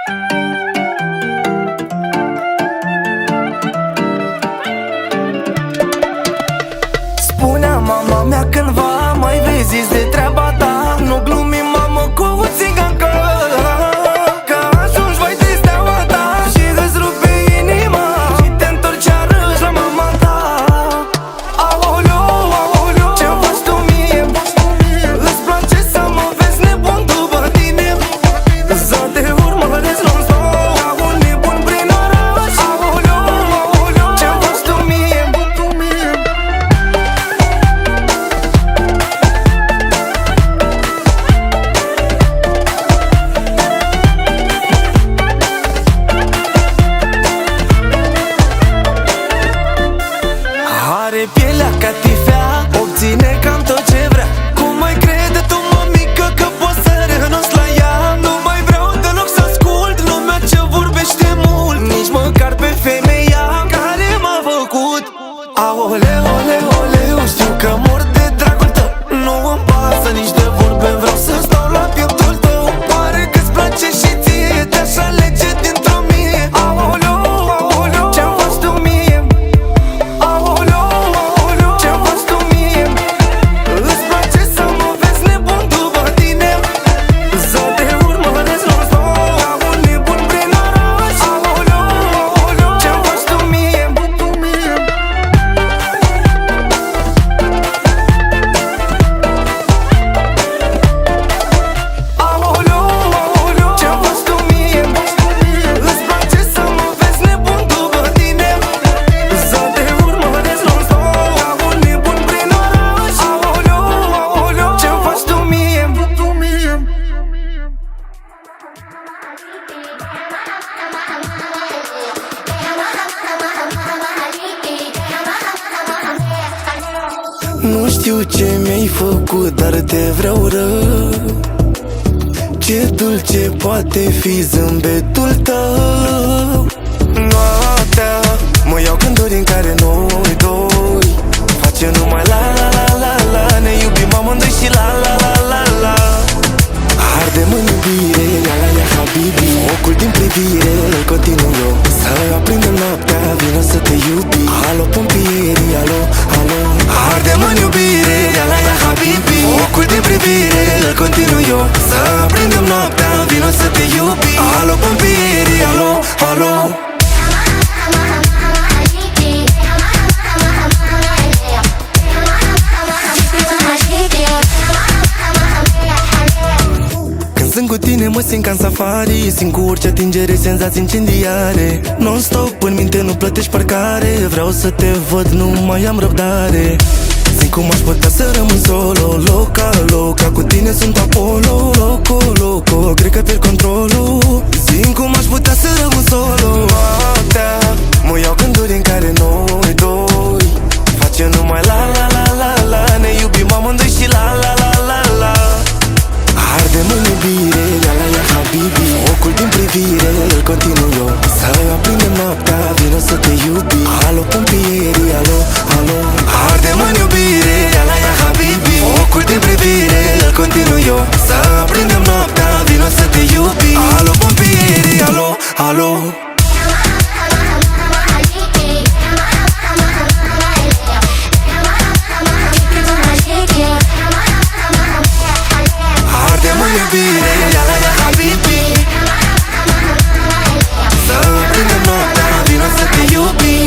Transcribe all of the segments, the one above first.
Spunea mama mea cândva: mai vezi de treaba ta, nu glumi mamă cu țigancă, că ajungi vai de steaua ta și îți rupe inima și te întorci iarăși la mama ta. Aoleu, aoleu, ce-mi faci tu mie? Îți place să mă vezi nebun după tine? Să te urmăresc non-stop ca un nebun prin oraș. Aoleu, aoleu, ce-mi faci tu mie? Are pielea ca tifea, obține cam tot ce vrea. Cum mai crede tu, mămică, că poți să renunți la ea? Nu mai vreau deloc să ascult lumea ce vorbește mult, nici măcar pe femeia care m-a făcut. Aoleu, oleu, oleu, știu că mor de dragul tău, nu îmi pasă nici de vorbe, vreau să stau la pieptul tău. Pare că-ți place și ție, te-aș alege dintr-o mie. Aoleu, aoleu, ce-mi faci tu mie? Aoleu, aoleu, ce-mi faci tu mie? Îți place să mă vezi nebun după tine? Să te urmăresc non-stop ca un nebun prin oraș. Aoleu, aoleu, ce-mi faci tu mie? Aoleu, aoleu, ce-mi faci tu mie? Îți place să mă vezi nebun după tine? Să te urmăresc non-stop ca un nebun prin oraș. Aoleu, aoleu, ce-mi faci tu mie? Nu știu ce mi-ai făcut, dar te vreau rău. Ce dulce poate fi zâmbetul tău. Noaptea mă iau gânduri în care noi doi facem numai la la la la la. Ne iubim amândoi și la la la la la. Ardem în iubire, la la la habibi. Focul din privire îl continuu eu. Să aprindem noaptea, vină să te iubi. Alo pompieri, alo, alo. Ardem în iubire, la la la habibi. Focul din privire îl continuu eu. Să aprindem noaptea, vină să te iubi. Alo pompieri, alo, alo. Când sunt cu tine mă simt ca în safari, simt cu orice atingere senzații incendiare. Non-stop în minte nu plătești parcare, vreau să te văd, nu mai am răbdare. Simt cum aș putea să rămân solo, loca, loca, cu tine sunt Apollo. Loco, loco, cred că pierd controlul. Simt cum aș putea să rămân solo. Noaptea mă iau gânduri în care noi doi facem numai la la la la la. Ne iubim amândoi și la la la la la. Ardem în iubire, la la la habibi. Focul din privire îl continuu eu. Să aprindem noaptea, vină să te iubi. Alo pompieri, alo, alo. Ardem în iubire, la la la habibi. Focul din privire îl continuu eu. Să aprindem noaptea, vină să te iubi. Alo pompieri, alo, alo. Ardem în iubire, la la la habibi. Să aprindem noaptea, vină să te iubi.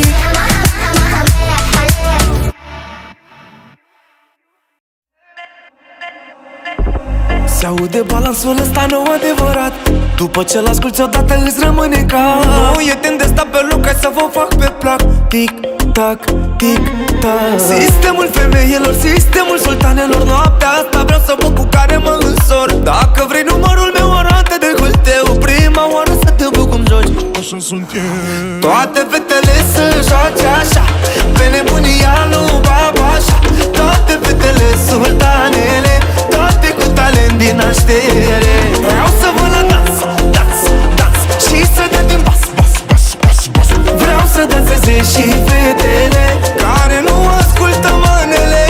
Se aude balansul ăsta nou adevărat. După ce l-asculti odată îți rămâne ca. Nu e timp de sta pe loc, hai să vă fac pe plac. Tic-tac, tic-tac. Sistemul femeilor, sistemul sultanelor. Noaptea asta vreau să văd cu care mă însor. Dacă vrei numărul meu arată de hulteu. Prima oară să te văd cum joci. Așa sunt eu. Toate fetele să joace așa, pe nebunia lui Babașa. Toate fetele sultanele, toate cu talent din naștere. Vreau să vă la dans, dans, dans și să dea din bas, bas, bas, bas, bas. Vreau să danseze și fetele care nu ascultă manele.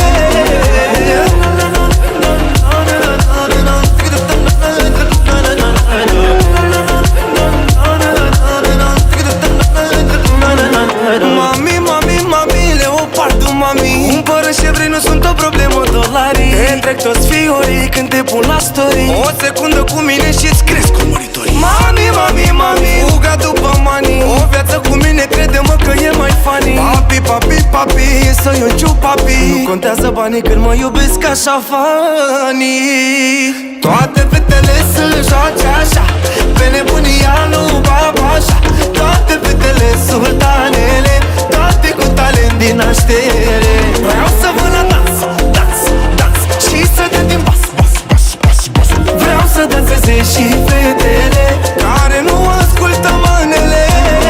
secundă cu mine și-ți cresc urmăritorii. Mami, mami, mami, fuga după mani. O viață cu mine, crede-mă că e mai funny. Papi, papi, papi, să eu ciu papi. Nu contează banii când mă iubesc așa funny. Toate fetele să joace așa, pe nebunia lui babașa. Toate fetele sultanele, toate cu talent din naștere. Vreau să vă la dans, dans, dans, și să dea din bas, bas, bas, bas, bas. Vreau să danseze și fetele care nu ascultă manele.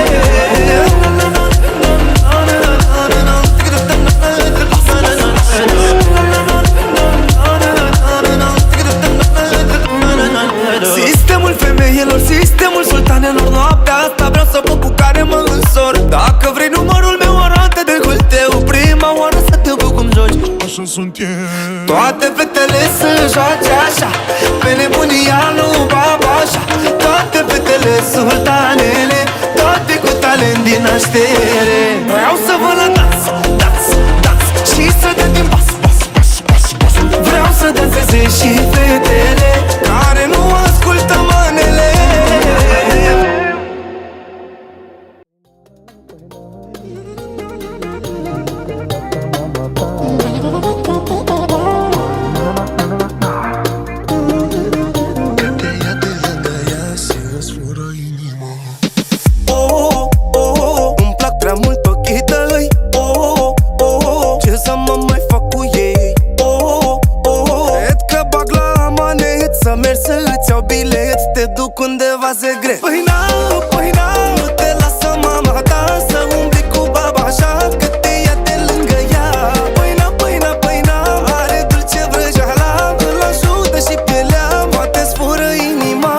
Sistemul femeilor, sistemul sultanelor. Noaptea asta vreau să văd cu care mă însor. Dacă vrei numărul meu, arată de gâlteu. Prima oară să te văd cum joci. Așa sunt eu. Toate fetele să joace așa, pe nebunia lui babașa. Toate fetele sultanele, toate cu talent din naștere. Vreau să vă la dans, dans, dans, și să dea din bas, bas, bas, bas, bas. Vreau să danseze și fetele care nu ascultă manele. Undeva secret. Păi n-au, te lasă mama ta să umbli cu baba așa, că te ia de lângă ea. Păi n-au, are dulce vrăjeala, îl ajută și pielea, poate-ți fură inima.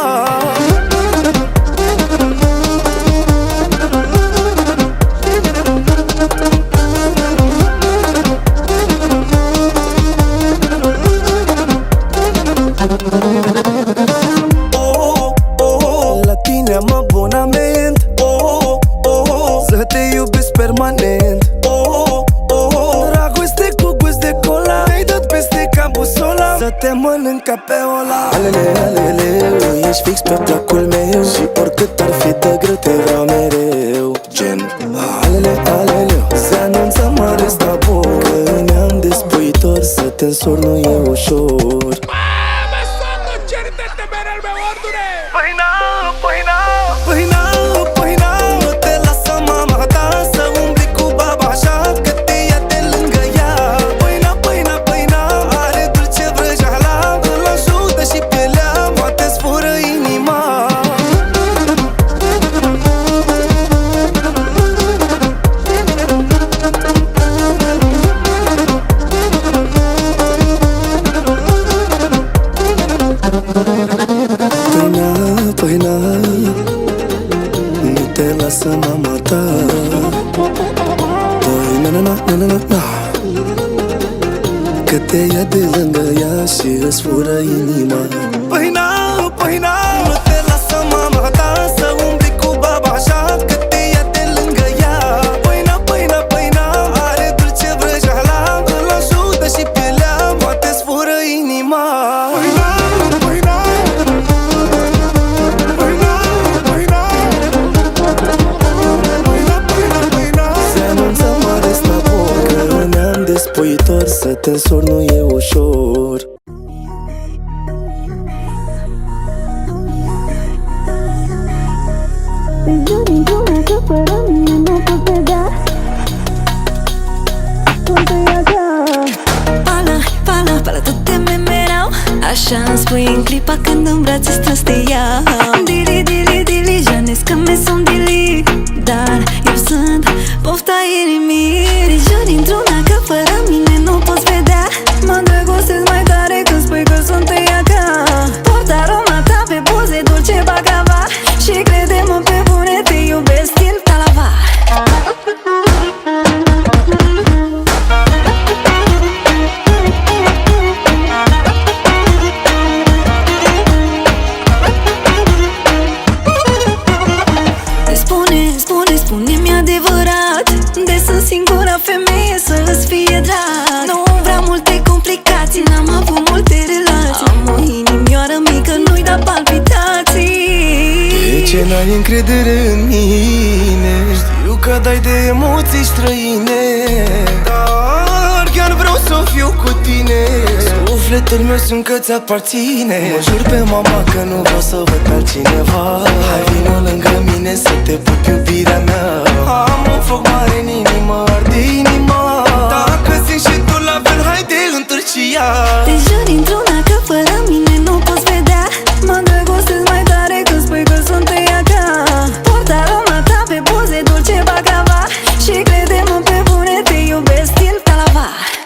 Am abonament, să te iubesc permanent. Dragoste cu gust de cola, te-ai dat peste ca busola, să te mănânc ca pe ola. Alele, alele, ești fix pe placul meu, și oricât ar fi de greu te vreau mereu. Gen, alele, alele, se anunță mare stapor, că ne-am despuitor, să te însor nu e ușor. Păi n-au, te lasă mama ta să umbli cu baba așa, că te ia de lângă ea. Păi n-au, are dulce vrăjeala, îl ajută și pielea, poate-ți fură inima. Păi n-au, nu te lasă mama ta. Păi na, că te ia de lângă ea și îți fură inima. Păi n-au, nu te lasă mama ta să umbli cu baba așa, că te ia de lângă ea. Păi n-au, are dulce vrăjeala, îl ajută și pielea, poate-ți fură inima. Despuitor, să te însor nu e ușor. Te jur într-una că fără mine nu pot vedea. Sunt-i așa. Pala, toate-me mereu. Așa-mi spui în clipa când în brațe strâns te iau. Dili, janesc că me sunt dili, dar eu sunt pofta inimii. Te jur într-una că fără mine nu poți vedea. Mă îndrăgostesc mai tare când spui că sunt-i așa. Port aroma ta pe buze, dulce bacava, și crede-mă pe bune, te iubesc stil talava. Spune-mi adevărat, de sunt singura femeie să-ți fie drag. Nu vreau multe complicații, n-am avut multe relații. Am o inimioară mică, ce n-ai încredere în mine. Știu că dai de emoții străine, dar chiar vreau să fiu cu tine. Sufletul meu sunt că ți-aparține. Mă jur pe mama că nu vreau să văd pe altcineva. Hai vină lângă mine să te pup, iubirea mea. Am un foc mare în inimă, arde inima. Dacă simți și tu la fel, haide întârci ea. Te jur dintr-una că fără mine nu poți vedea. Mă îndrăgostesc mai tare când spui că sunt ea ca. Port aroma ta pe buze, dulce baklava. Și crede-mă pe bune, te iubesc stil Talava.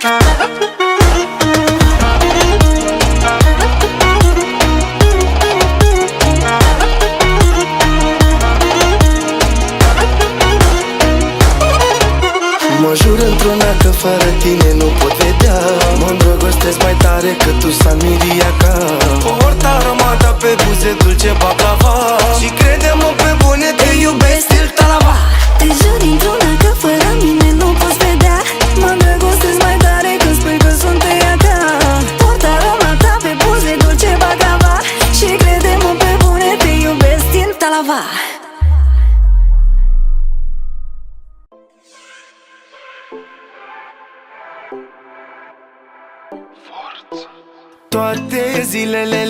Mă jur într-una că fără tine nu pot vedea. Mă îndrăgostesc mai tare că tu San Miriaca. Port aromata pe buze, dulce baklava. Și crede-mă pe bune, te iubesc stil Talava. Te jur dintr-una că fără mine nu poți vedea. Mă îndrăgostesc mai tare când spui că sunt ea ca. Port aroma ta pe buze, dulce baklava. Și crede-mă pe bune, te iubesc stil Talava. Toate zilele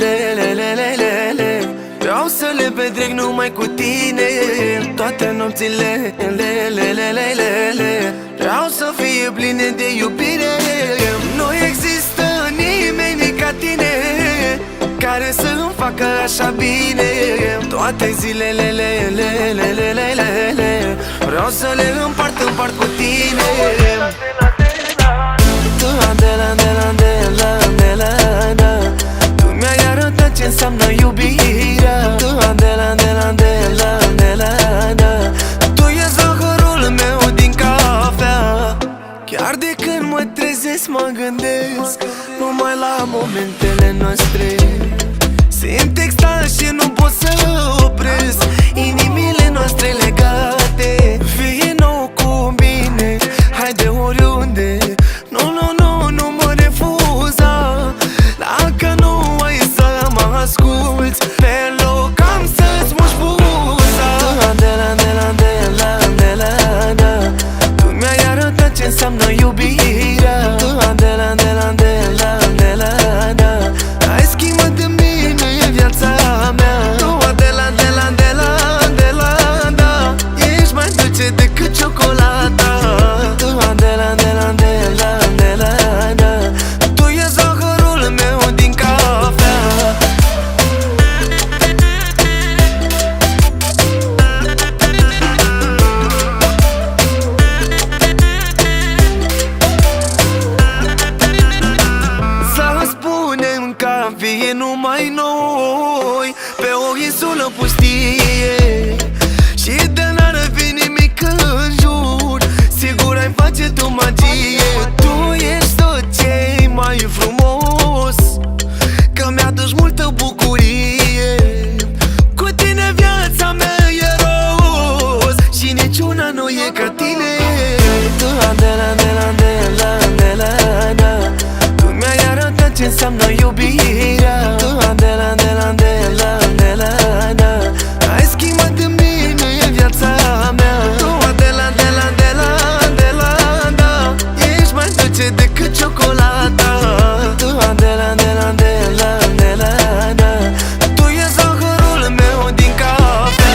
vreau să le petrec numai cu tine. Toate nopțile vreau să fie pline de iubire. Nu există nimeni ca tine care să-mi facă așa bine. Toate zilele vreau să le împart cu tine. Tu mi-ai arătat ce înseamnă iubirea. Tu e zahărul meu din cafea. Chiar de când mă trezesc mă gândesc numai la momentele noastre. Simt extaz și nu pot să opresc inimile noastre legate. Vino cu mine, haide oriunde. Nu mă refuza. Dacă nu ai să mă asculți, pe loc am să-ți muși buza. Tu mi-ai arătat ce înseamnă iubirea. Ai schimbat de mine viața mea. Ești mai dulce decât ciocolata. Tu e zahărul meu din cafea. Să spunem că fie numai noi pe o insulă pustie. Și de n-ar fi nimic în jur, sigur ai face tu magie. Tu ești tot ce-i mai frumos, că mi-aduci multă bucurie. Cu tine viața mea e roz și niciuna nu e ca tine. Tu mi-ai arătat ce înseamnă iubirea. Ai schimbat de mine viața mea. Ești mai dulce decât ciocolata. Tu e zahărul meu din cafea.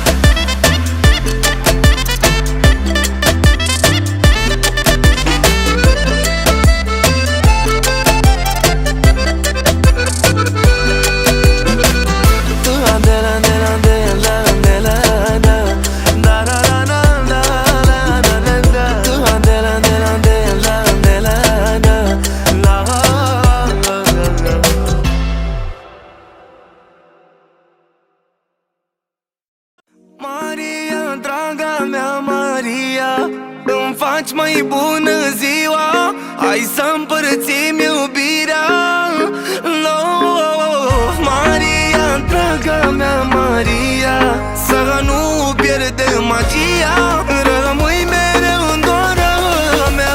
Maria, draga mea Maria, îmi faci mai bună ziua. Hai să împărățim iubirea. Maria, draga mea Maria, să nu pierdem magia. Rămâi mereu în doarea mea.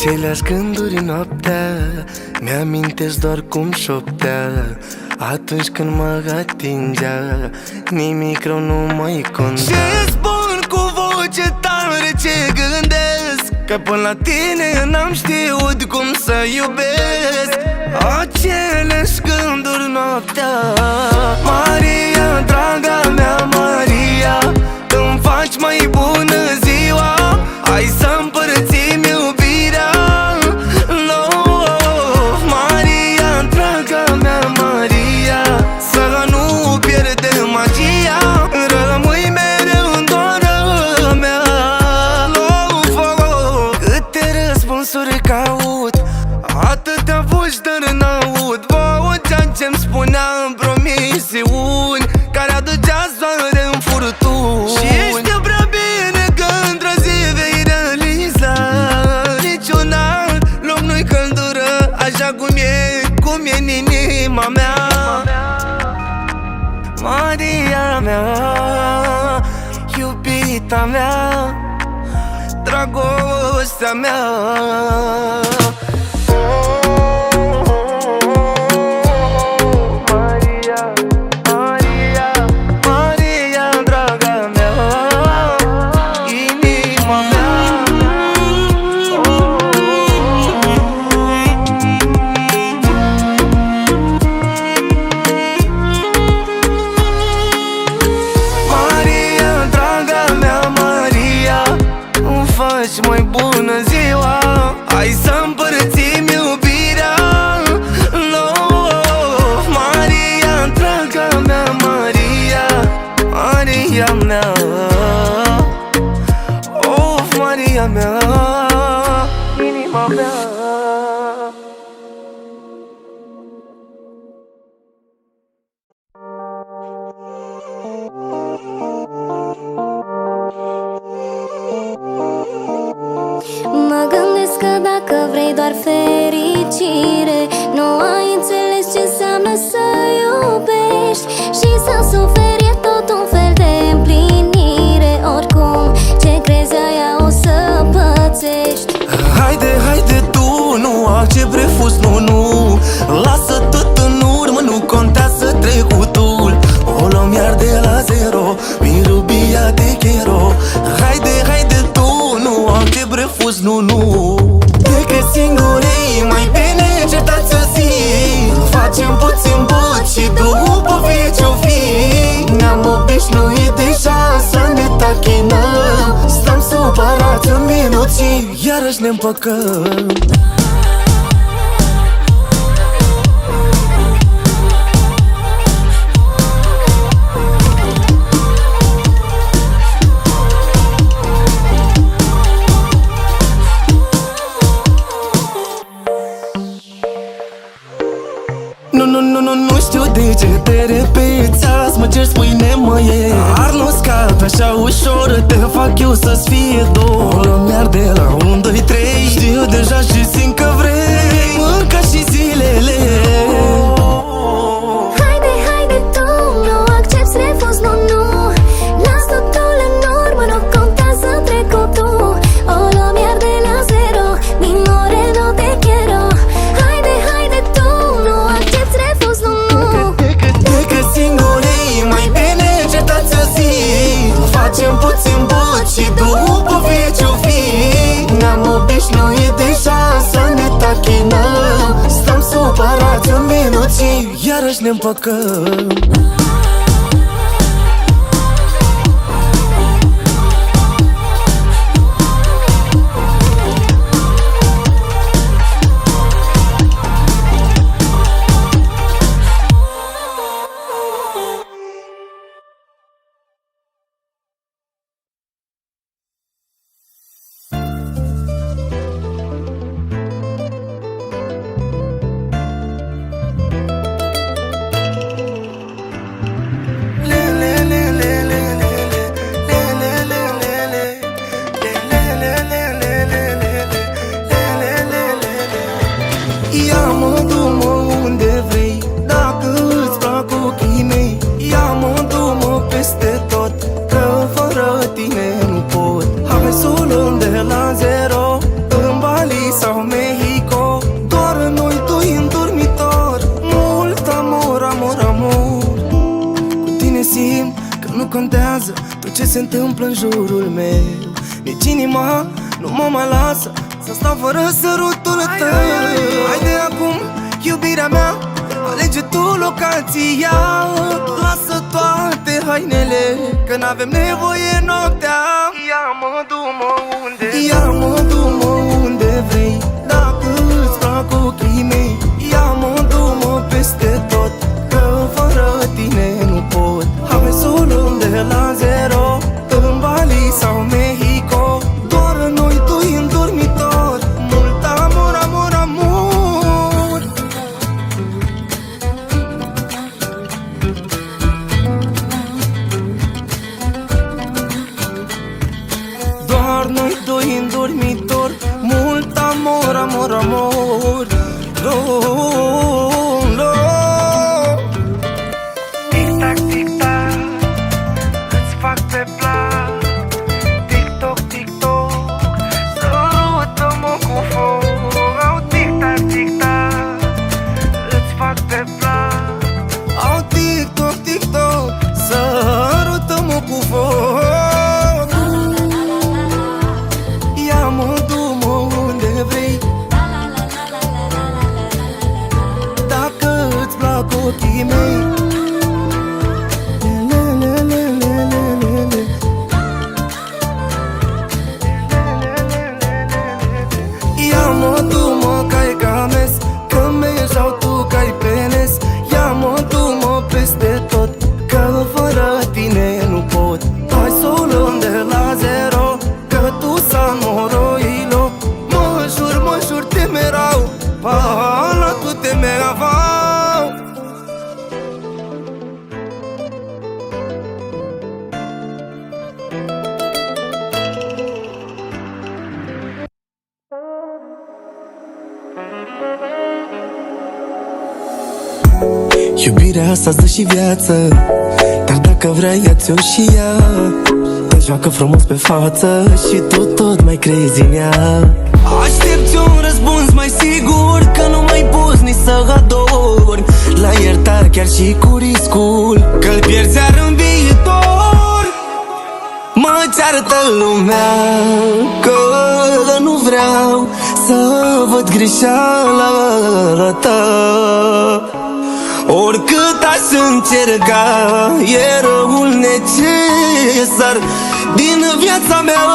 Aceleași gânduri noaptea mi-amintesc doar cum șoptea atunci când mă atingea, nimic rău nu mai conta. Și spun cu voce tare ce gândesc, că până la tine n-am știut cum să iubesc. Aceleași gânduri noaptea. Maria, draga mea Maria, îmi faci mai bună ziua, hai să împărțim iubirea. Love, Maria, draga mea Maria, să nu pierdem magia, rămâi mereu în doarea mea. Love, câte răspunsuri caut, atâtea voci dar n-aud vocea ce-mi spunea în promisiuni, care aducea soare în furtuni. Și știu prea bine că într-o zi vei realiza, niciun alt loc nu-i căldură așa cum e în inima mea. Maria mea, iubita mea, dragostea mea. Mai bună ziua, hai să împărțim iubirea. Love, Maria, draga mea Maria, Maria mea. Oh, Maria mea, inima mea. Mă gândesc că dacă vrei doar fericire, nu ai înțeles ce înseamnă să iubești și să suferi e tot un fel de împlinire. Oricum, ce crezi aia o să pățești. Haide, haide tu, nu accept refuz, nu. Lasă tot în urmă, nu contează trecutul. O luăm iar de la zero, mi rubia de chero. Haide, haide tu, nu accept refuz, nu. Decât singurei, mai bine încetați o zi. Facem puțin but și după vie ce-o fi. Ne-am obișnuit deja să ne tachinăm, stăm supărați un minut și iarăși ne împăcăm. Nu știu de ce te repeți, azi mă cer, spui nemăie. Ar nu scapi așa ușor, te fac eu să-ți fie dor. O luăm iar de la 1, 2, 3, știu deja și simt că vrei încă și zilele. Haide, haide tu, nu accepti refuz, nu. Las totul în urmă, nu contează trecutul. O luăm iar de la zero, mi more no te quiero. Haide, haide tu, nu accepti refuz, nu. Decât singurei, mai bine încetați o zi. Facem puțin but și după vie ce-o fi. Ne-am obișnuit deja să ne tachinăm, stăm supărați un minut și iarăși ne împăcăm. Hai să o luăm de la zero, în Bali sau contează tot ce se întâmplă în jurul meu. Nici inima nu mă mai lasă să stau fără sărutul tău. Haide acum, iubirea mea, alege tu locația. Lasă toate hainele, că n-avem nevoie noaptea. Ia-mă, du-mă unde, ia-mă, du-mă unde vrei. Dacă îți plac ochii mei, ia-mă, du-mă peste tot, că fără tine nu pot. Hai să o luăm de la zero, în Bali sau Mexico. Doar noi doi în dormitor, mult amor, amor, amor. Doar noi doi în dormitor, mult amor, amor, amor. Tic-tac, tic-tac, îți fac pe plac. Tic-toc, tic-toc, sărută-mă cu foc. Au tic-tac, tic-tac, îți fac pe plac. Au tic-toc, tic-toc, sărută-mă cu foc. Ia-mă, du-mă unde vrei. Dacă îți plac ochii mei, ia-mă, du-mă ca-i games, că mergeau tu ca-i penes. Ia-mă, du-mă peste tot, că fără tine nu pot. Hai să o luăm de la zero, că tu San Moroilo. Mă jur, te merau, pala tu te meravau. Iubirea asta dă și viață, dar dacă vrea ia-ți-o și ea. Te joacă frumos pe față și tu tot mai crezi în ea. Aștepți un răspuns mai sigur, că nu mai poți nici să adori. La iertare chiar și cu riscul că-l pierzi iar în viitor. Mă ceartă lumea că nu vreau să văd greșeala ta. Oricât aș încerca, e răul necesar din viața mea.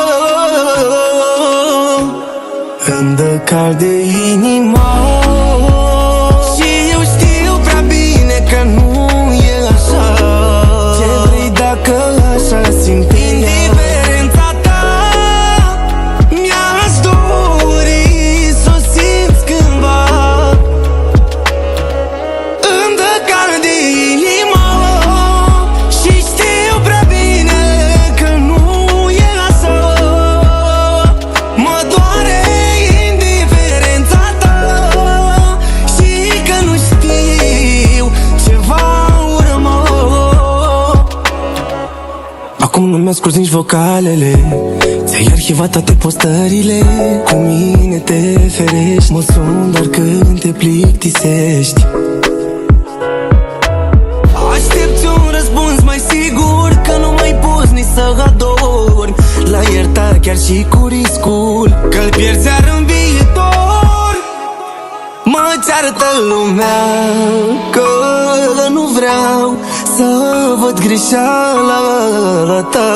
Îmi dă cald de inima și eu știu prea bine că nu e așa. Ce vrei dacă așa simți? Indiferența ta mi-aș dori să o simți cândva. Îmi dă cald de inima și știu prea bine că nu e așa. Mă doare indiferența ta și că nu știu ce va urma. Acum nu-mi ascult nici vocalele, ți-ai arhivat toate postările. Cu mine te ferești, mă sun doar când te plictisești. Aștepți un răspuns mai sigur, că nu mai poți nici să adori. La iertare chiar și cu riscul că-l pierzi iar în viitor. Mă ceartă lumea că nu vreau să văd greșeala ta.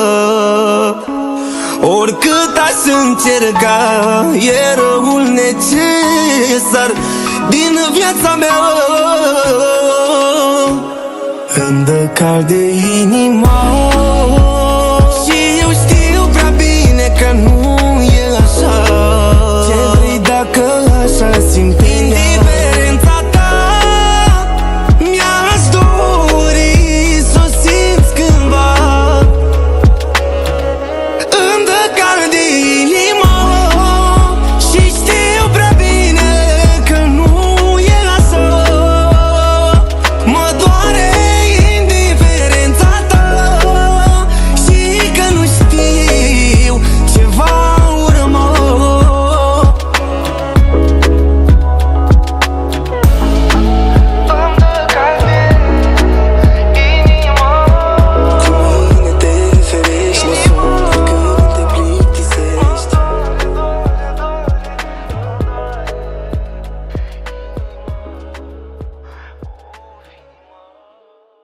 Oricât aș încerca, e răul necesar din viața mea. Îmi dă cald de inima